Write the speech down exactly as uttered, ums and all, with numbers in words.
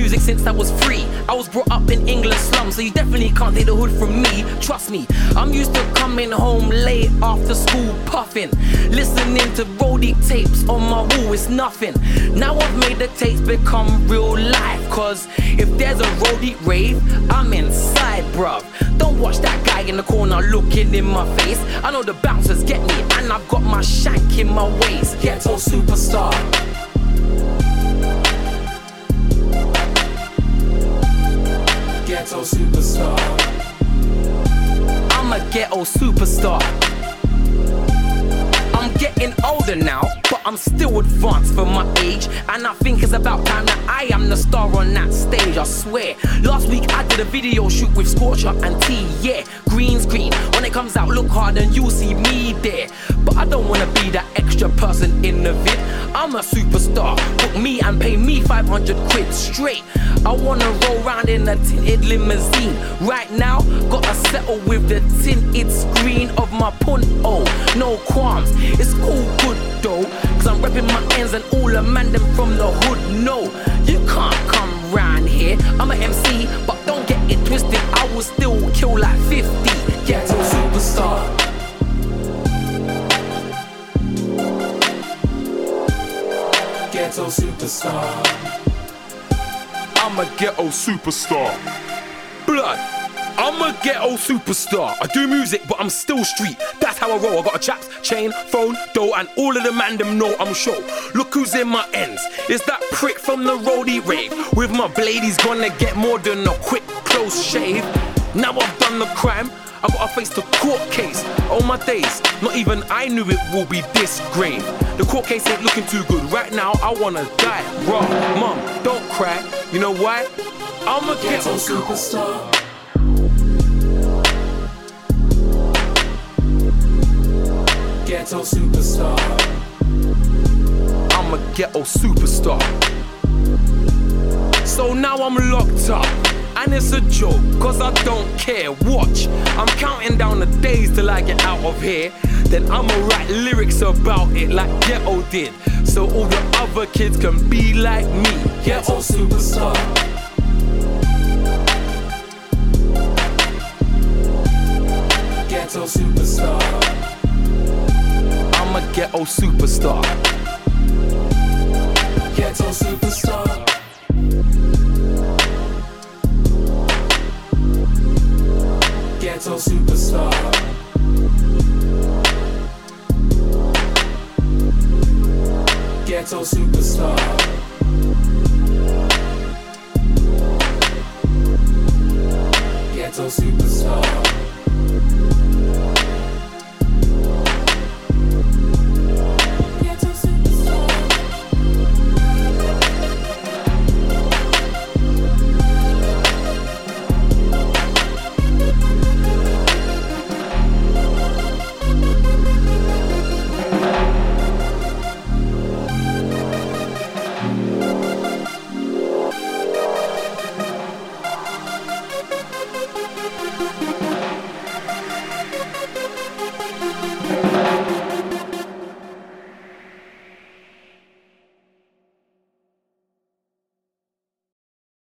music since I was free. I was brought up in England slums, so you definitely can't take the hood from me. Trust me, I'm used to coming home late after school puffing, listening to roadie tapes on my wall, it's nothing. Now I've made the tapes become real life, cause if there's a roadie rave, I'm inside, bruv. Don't watch that guy in the corner looking in my face. I know the bouncers get me, and I've got my shank in my waist. Ghetto superstar. Ghetto superstar. I'm a ghetto superstar. I'm getting older now, but I'm still advanced for my age, and I think it's about time that I am the star on that stage, I swear. Last week I did a video shoot with Scorcher and T, yeah, green screen. When it comes out, look hard and you'll see me there. But I don't wanna be that extra person in the vid. I'm a superstar, book me and pay me five hundred quid straight. I wanna roll round in a tinted limousine. Right now, gotta settle with the tinted screen of my Punto. No qualms, it's all good though, cause I'm repping my ends and all the man them from the hood. No, you can't come round here. I'm an M C, but don't get it twisted, I will still kill like fifty. Ghetto superstar. Ghetto superstar. I'm a ghetto superstar. Blood, I'm a ghetto superstar. I do music, but I'm still street. That's how I roll. I got a chaps, chain, phone, dough, and all of the man them know I'm show. Look who's in my ends. It's that prick from the roadie rave. With my blade, he's gonna get more than a quick, close shave. Now I've done the crime, I gotta face the court case. Oh my days, not even I knew it will be this grave. The court case ain't looking too good. Right now, I wanna die. Bro, mom, don't cry. You know why? I'm a ghetto superstar. Ghetto superstar. I'm a ghetto superstar. So now I'm locked up, and it's a joke, cause I don't care. Watch, I'm counting down the days till I get out of here. Then I'ma write lyrics about it like Ghetto did, so all the other kids can be like me. Ghetto superstar. Ghetto superstar. I'm a ghetto superstar. Ghetto superstar. Ghetto superstar. Ghetto superstar. Ghetto superstar.